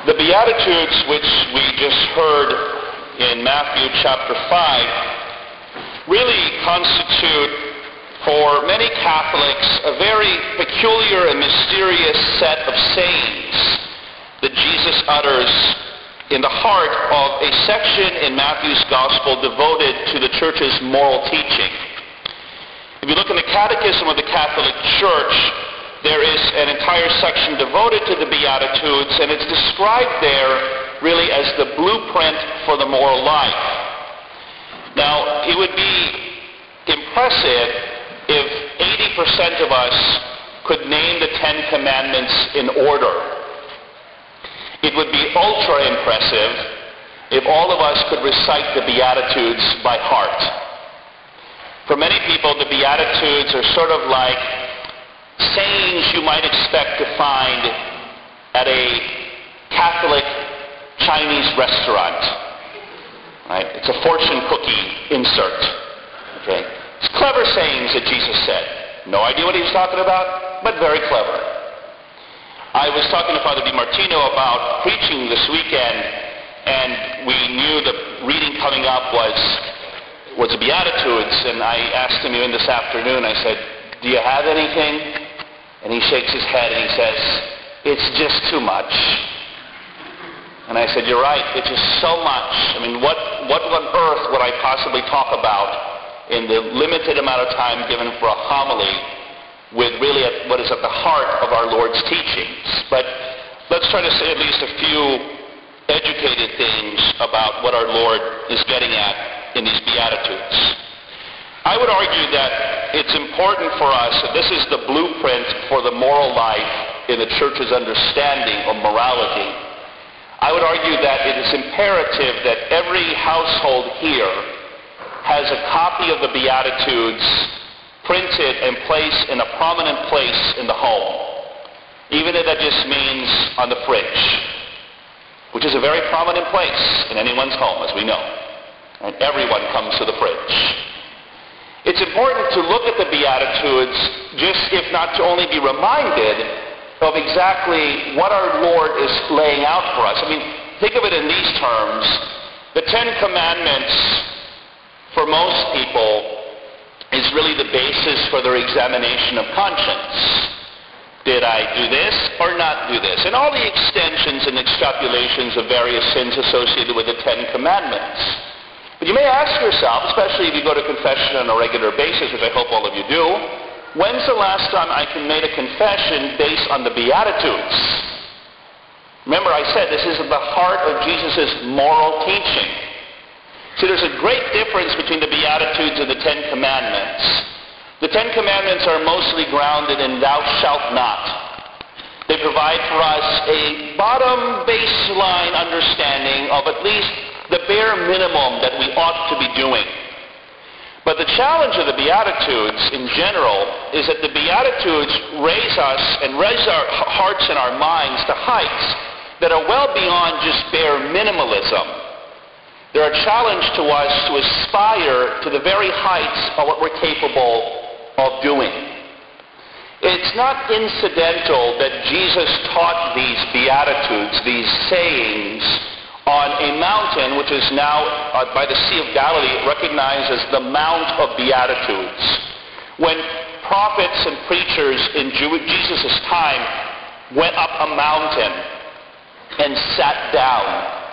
The Beatitudes, which we just heard in Matthew chapter 5, really constitute for many Catholics a very peculiar and mysterious set of sayings that Jesus utters in the heart of a section in Matthew's Gospel devoted to the Church's moral teaching. If you look in the Catechism of the Catholic Church, there is an entire section devoted to the Beatitudes, and it's described there really as the blueprint for the moral life. Now, it would be impressive if 80% of us could name the Ten Commandments in order. It would be ultra impressive if all of us could recite the Beatitudes by heart. For many people, the Beatitudes are sort of like sayings you might expect to find at a Catholic Chinese restaurant. Right? It's a fortune cookie insert. Okay? It's clever sayings that Jesus said. No idea what he was talking about, but very clever. I was talking to Father DiMartino about preaching this weekend, and we knew the reading coming up was the Beatitudes, and I asked him even this afternoon, I said, do you have anything? And he shakes his head and he says, it's just too much. And I said, you're right, it's just so much. I mean, what on earth would I possibly talk about in the limited amount of time given for a homily with really what is at the heart of our Lord's teachings? But let's try to say at least a few educated things about what our Lord is getting at in these Beatitudes. I would argue that it's important for us, that this is the blueprint for the moral life in the Church's understanding of morality. I would argue that it is imperative that every household here has a copy of the Beatitudes printed and placed in a prominent place in the home, even if that just means on the fridge, which is a very prominent place in anyone's home, as we know. And everyone comes to the fridge. It's important to look at the Beatitudes, just if not to only be reminded of exactly what our Lord is laying out for us. I mean, think of it in these terms. The Ten Commandments, for most people, is really the basis for their examination of conscience. Did I do this or not do this? And all the extensions and extrapolations of various sins associated with the Ten Commandments. But you may ask yourself, especially if you go to confession on a regular basis, which I hope all of you do, when's the last time I can make a confession based on the Beatitudes? Remember, I said this is at the heart of Jesus' moral teaching. See, there's a great difference between the Beatitudes and the Ten Commandments. The Ten Commandments are mostly grounded in thou shalt not. They provide for us a bottom baseline understanding of at least the bare minimum that we ought to be doing. But the challenge of the Beatitudes in general is that the Beatitudes raise us and raise our hearts and our minds to heights that are well beyond just bare minimalism. They're a challenge to us to aspire to the very heights of what we're capable of doing. It's not incidental that Jesus taught these Beatitudes, these sayings, on a mountain which is now by the Sea of Galilee recognized as the Mount of Beatitudes. When prophets and preachers in Jesus' time went up a mountain and sat down,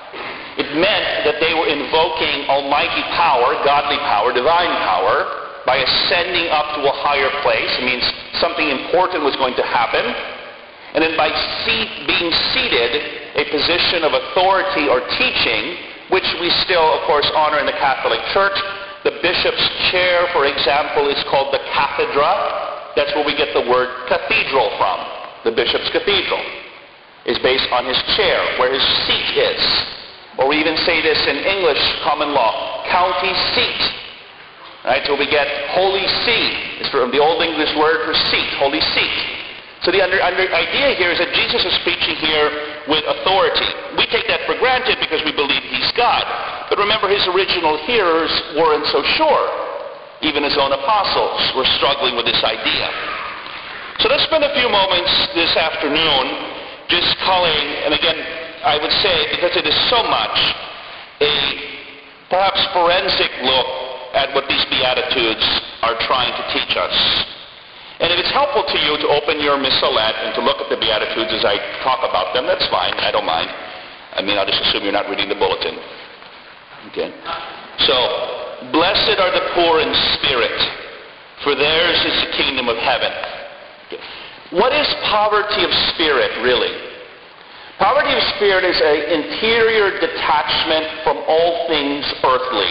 it meant that they were invoking almighty power, godly power, divine power, by ascending up to a higher place. It means something important was going to happen. And then by being seated, a position of authority or teaching, which we still, of course, honor in the Catholic Church. The bishop's chair, for example, is called the cathedra. That's where we get the word cathedral from. The bishop's cathedral is based on his chair, where his seat is. Or we even say this in English common law, county seat. Right? So we get holy see. It's from the Old English word for seat, holy seat. So the idea here is that Jesus is preaching here with authority. We take that for granted because we believe he's God. But remember, his original hearers weren't so sure. Even his own apostles were struggling with this idea. So let's spend a few moments this afternoon just calling, and again, I would say, because it is so much a perhaps forensic look at what these Beatitudes are trying to teach us. And if it's helpful to you to open your missalette and to look at the Beatitudes as I talk about them, that's fine. I don't mind. I mean, I'll just assume you're not reading the bulletin. Okay? So, blessed are the poor in spirit, for theirs is the kingdom of heaven. Okay. What is poverty of spirit, really? Poverty of spirit is an interior detachment from all things earthly.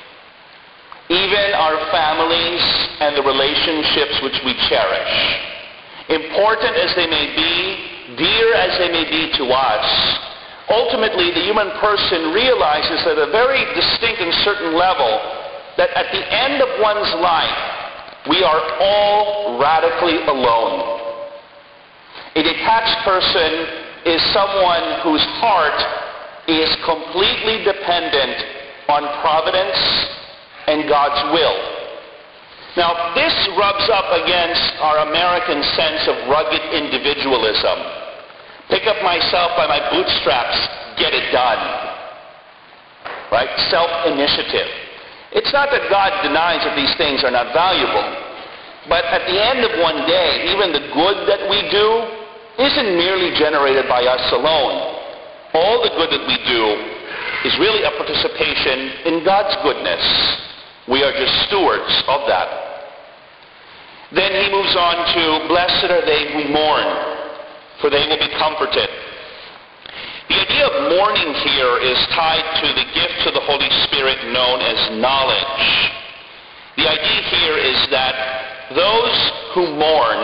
Even our families and the relationships which we cherish. Important as they may be, dear as they may be to us, ultimately the human person realizes at a very distinct and certain level that at the end of one's life, we are all radically alone. A detached person is someone whose heart is completely dependent on providence and God's will. Now, this rubs up against our American sense of rugged individualism. Pick up myself by my bootstraps, get it done. Right? Self-initiative. It's not that God denies that these things are not valuable, but at the end of one day, even the good that we do isn't merely generated by us alone. All the good that we do is really a participation in God's goodness. We are just stewards of that. Then he moves on to, blessed are they who mourn, for they will be comforted. The idea of mourning here is tied to the gift of the Holy Spirit known as knowledge. The idea here is that those who mourn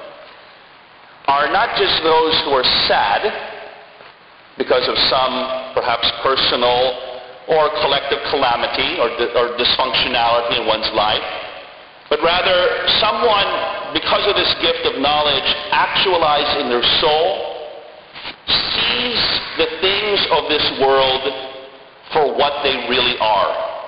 are not just those who are sad because of some perhaps personal or collective calamity or dysfunctionality in one's life, but rather someone, because of this gift of knowledge actualized in their soul, sees the things of this world for what they really are.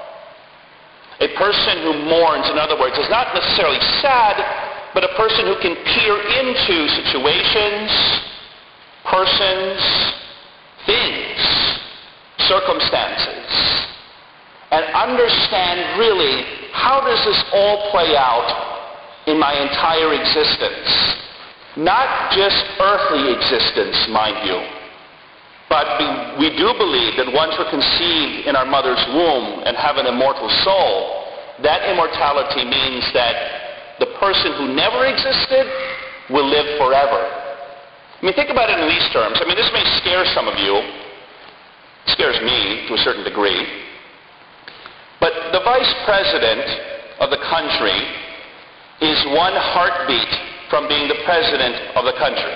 A person who mourns, in other words, is not necessarily sad, but a person who can peer into situations, persons, things, circumstances, and understand really how does this all play out in my entire existence. Not just earthly existence, mind you, but we do believe that once we're conceived in our mother's womb and have an immortal soul, that immortality means that the person who never existed will live forever. I mean, think about it in these terms. I mean, this may scare some of you. It scares me to a certain degree. But the vice president of the country is one heartbeat from being the president of the country.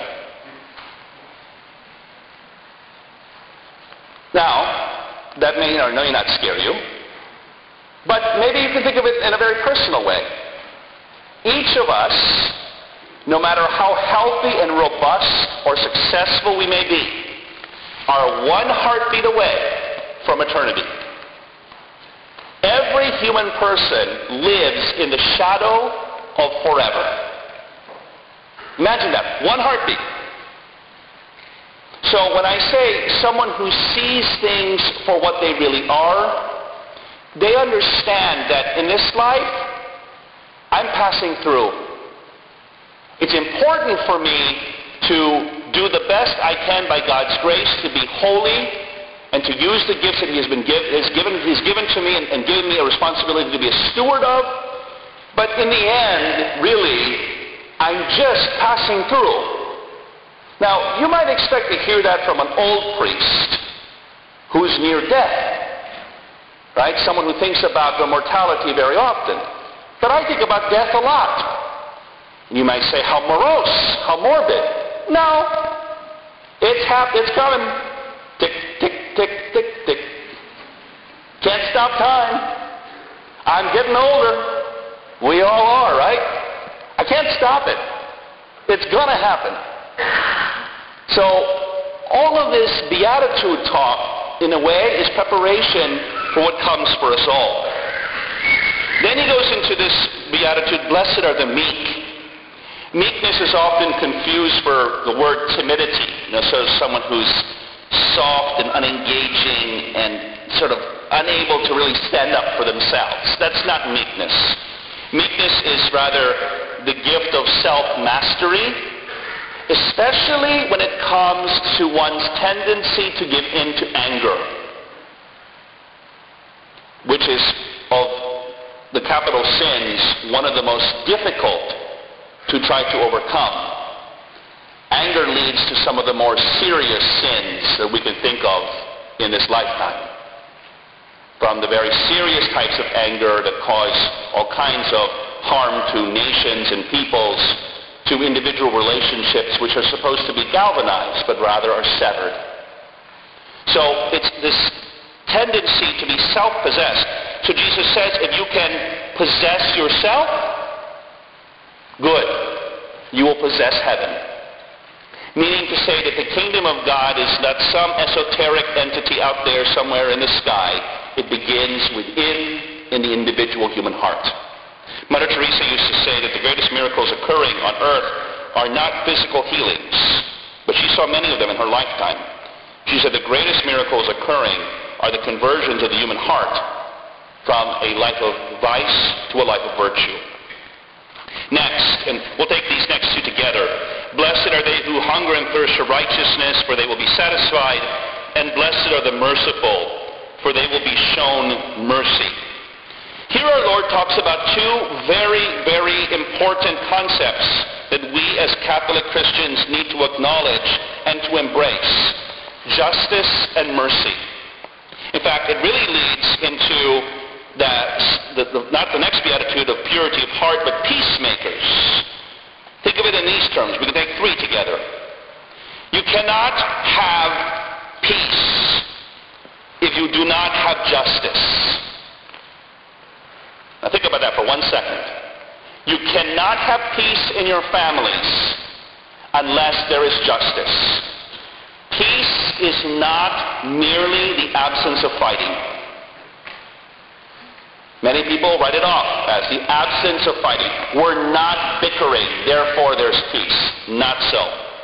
Now, that may or may not scare you, but maybe you can think of it in a very personal way. Each of us, no matter how healthy and robust or successful we may be, are one heartbeat away from eternity. Every human person lives in the shadow of forever. Imagine that, one heartbeat. So when I say someone who sees things for what they really are, they understand that in this life, I'm passing through. It's important for me to do the best I can by God's grace to be holy and to use the gifts that He's given to me and given me a responsibility to be a steward of. But in the end, really, I'm just passing through. Now, you might expect to hear that from an old priest who's near death, right? Someone who thinks about their mortality very often. But I think about death a lot. You might say, how morose, how morbid. No, it's coming. Tick, tick, tick, tick, tick. Can't stop time. I'm getting older. We all are, right? I can't stop it. It's going to happen. So, all of this beatitude talk, in a way, is preparation for what comes for us all. Then he goes into this beatitude, blessed are the meek. Meekness is often confused for the word timidity. So someone who's soft and unengaging and sort of unable to really stand up for themselves. That's not meekness. Meekness is rather the gift of self-mastery, especially when it comes to one's tendency to give in to anger, which is of the capital sins one of the most difficult to try to overcome. Anger leads to some of the more serious sins that we can think of in this lifetime. From the very serious types of anger that cause all kinds of harm to nations and peoples, to individual relationships which are supposed to be galvanized but rather are severed. So it's this tendency to be self-possessed. So Jesus says, if you can possess yourself, good, you will possess heaven. Meaning to say that the kingdom of God is not some esoteric entity out there somewhere in the sky. It begins within in the individual human heart. Mother Teresa used to say that the greatest miracles occurring on earth are not physical healings, but she saw many of them in her lifetime. She said the greatest miracles occurring are the conversions of the human heart from a life of vice to a life of virtue. Next, and we'll take these next two together. Blessed are they who hunger and thirst for righteousness, for they will be satisfied. And blessed are the merciful, for they will be shown mercy. Here our Lord talks about two very, very important concepts that we as Catholic Christians need to acknowledge and to embrace: justice and mercy. In fact, it really leads into not the next beatitude of purity of heart, but peacemakers. Think of it in these terms. We can take three together. You cannot have peace if you do not have justice. Now think about that for 1 second. You cannot have peace in your families unless there is justice. Peace is not merely the absence of fighting. Many people write it off as the absence of fighting. We're not bickering, therefore there's peace. Not so.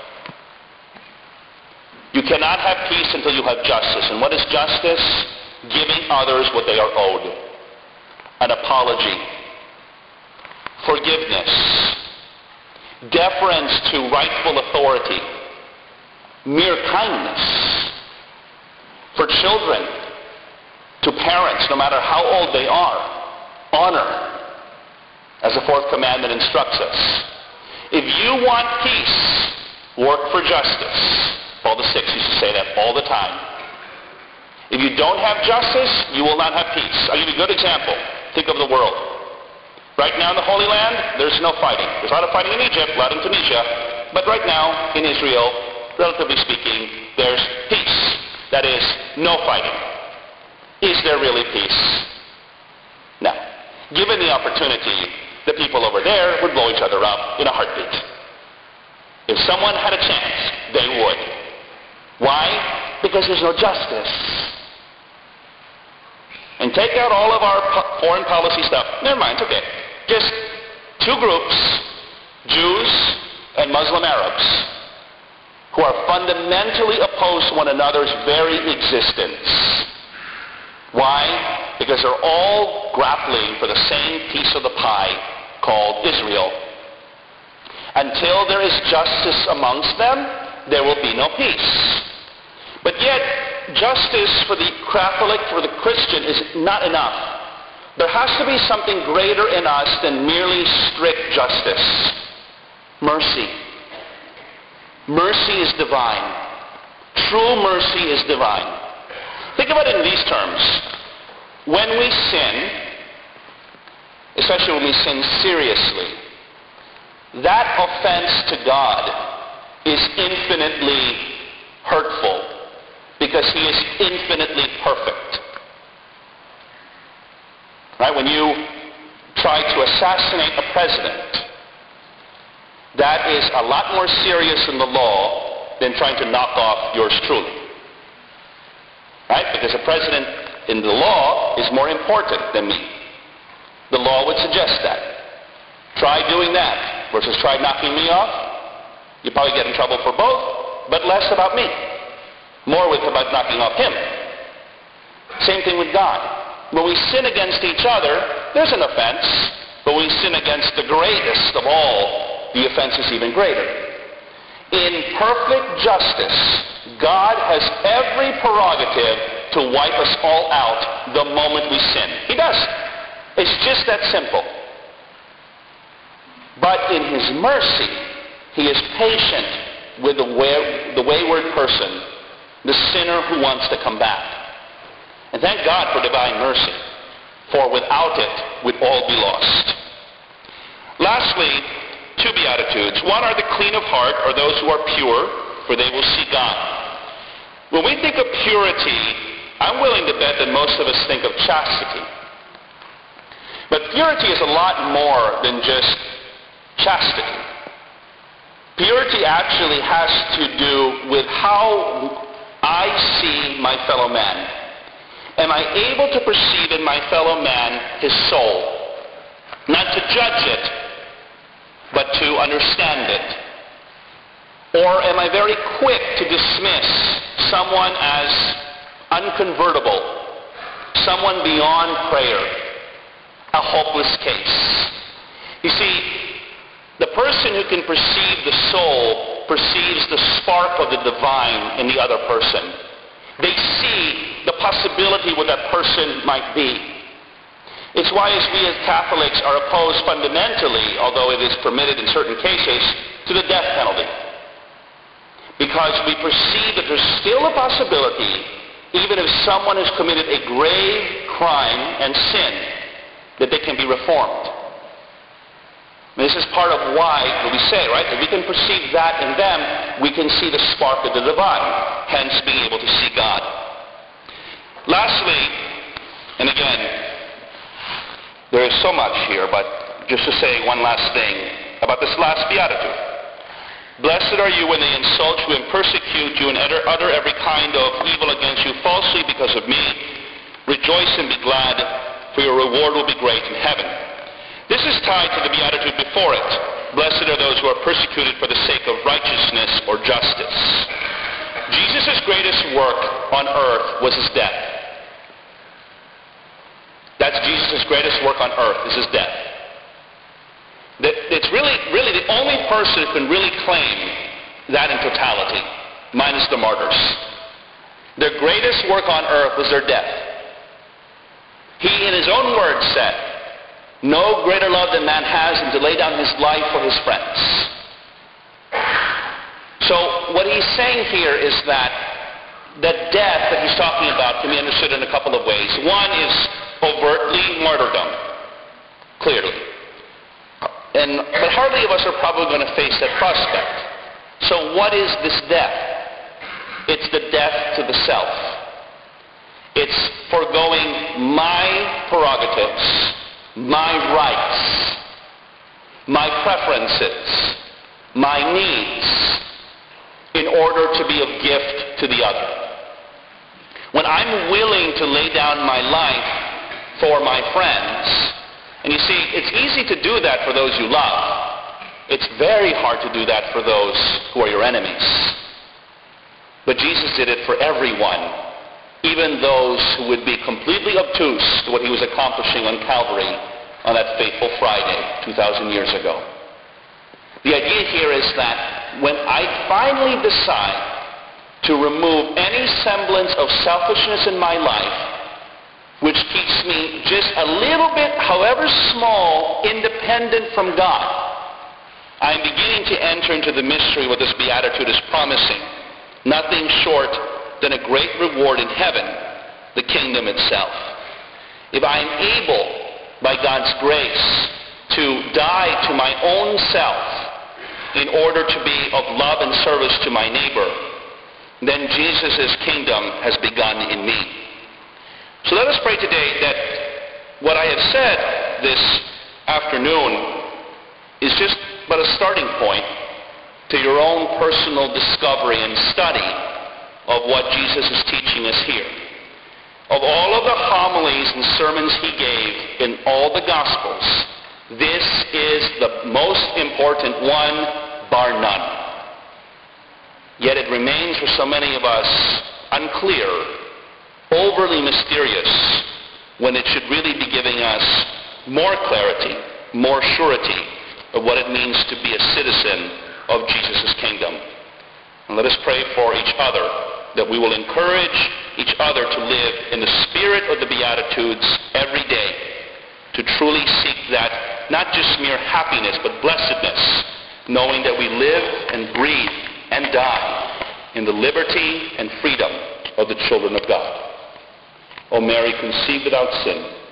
You cannot have peace until you have justice. And what is justice? Giving others what they are owed. An apology. Forgiveness. Deference to rightful authority. Mere kindness. For children, to parents, no matter how old they are, honor, as the fourth commandment instructs us. If you want peace, work for justice. Paul VI used to say that all the time. If you don't have justice, you will not have peace. I'll give you a good example. Think of the world. Right now in the Holy Land, there's no fighting. There's a lot of fighting in Egypt, a lot in Tunisia, but right now in Israel, relatively speaking, there's peace. That is, no fighting. Is there really peace? No. Given the opportunity, the people over there would blow each other up in a heartbeat. If someone had a chance, they would. Why? Because there's no justice. And take out all of our foreign policy stuff. Never mind, it's okay. Just two groups, Jews and Muslim Arabs, who are fundamentally opposed to one another's very existence. Why? Because they're all grappling for the same piece of the pie called Israel. Until there is justice amongst them, there will be no peace. But yet, justice for the Catholic, for the Christian, is not enough. There has to be something greater in us than merely strict justice. Mercy. Mercy is divine. True mercy is divine. Think about it in these terms. When we sin, especially when we sin seriously, that offense to God is infinitely hurtful because He is infinitely perfect. Right? When you try to assassinate a president, that is a lot more serious in the law than trying to knock off yours truly. Right? Because a president in the law is more important than me. The law would suggest that. Try doing that versus try knocking me off. You probably get in trouble for both, but less about me. more with about knocking off him. Same thing with God. When we sin against each other, there's an offense. But when we sin against the greatest of all, the offense is even greater. In perfect justice, God has every prerogative to wipe us all out the moment we sin. He does. It's just that simple. But in his mercy, he is patient with the wayward person, the sinner who wants to come back. And thank God for divine mercy, for without it, we'd all be lost. Lastly, two Beatitudes. One are the clean of heart, or those who are pure, for they will see God. When we think of purity, I'm willing to bet that most of us think of chastity. But purity is a lot more than just chastity. Purity actually has to do with how I see my fellow man. Am I able to perceive in my fellow man his soul? Not to judge it, but to understand it. Or am I very quick to dismiss someone as unconvertible, someone beyond prayer, a hopeless case? You see, the person who can perceive the soul perceives the spark of the divine in the other person. They see the possibility what that person might be. It's why as we as Catholics are opposed fundamentally, although it is permitted in certain cases, to the death penalty. Because we perceive that there's still a possibility, even if someone has committed a grave crime and sin, that they can be reformed. And this is part of why we say, right, if we can perceive that in them, we can see the spark of the divine, hence being able to see God. Lastly, and again, there is so much here, but just to say one last thing about this last beatitude. Blessed are you when they insult you and persecute you and utter every kind of evil against you falsely because of me. Rejoice and be glad, for your reward will be great in heaven. This is tied to the beatitude before it. Blessed are those who are persecuted for the sake of righteousness or justice. Jesus' greatest work on earth was his death. That's Jesus' greatest work on earth, is his death. It's really the only person who can really claim that in totality, minus the martyrs. Their greatest work on earth was their death. He, in his own words, said, no greater love than man has than to lay down his life for his friends. So what he's saying here is that the death that he's talking about can be understood in a couple of ways. One is overtly martyrdom, clearly. But hardly of us are probably going to face that prospect. So what is this death? It's the death to the self. It's foregoing my prerogatives, my rights, my preferences, my needs, in order to be of gift to the other. When I'm willing to lay down my life for my friends, and you see, it's easy to do that for those you love. It's very hard to do that for those who are your enemies. But Jesus did it for everyone, even those who would be completely obtuse to what he was accomplishing on Calvary on that fateful Friday 2,000 years ago. The idea here is that when I finally decide to remove any semblance of selfishness in my life, which keeps me just a little bit, however small, independent from God, I'm beginning to enter into the mystery what this beatitude is promising. Nothing short than a great reward in heaven, the kingdom itself. If I am able, by God's grace, to die to my own self in order to be of love and service to my neighbor, then Jesus' kingdom has begun in me. So let us pray today that what I have said this afternoon is just but a starting point to your own personal discovery and study of what Jesus is teaching us here. Of all of the homilies and sermons he gave in all the Gospels, this is the most important one, bar none. Yet it remains for so many of us unclear, overly mysterious, when it should really be giving us more clarity, more surety of what it means to be a citizen of Jesus' kingdom. And let us pray for each other, that we will encourage each other to live in the spirit of the Beatitudes every day, to truly seek that, not just mere happiness, but blessedness, knowing that we live and breathe and die in the liberty and freedom of the children of God. O Mary, conceived without sin,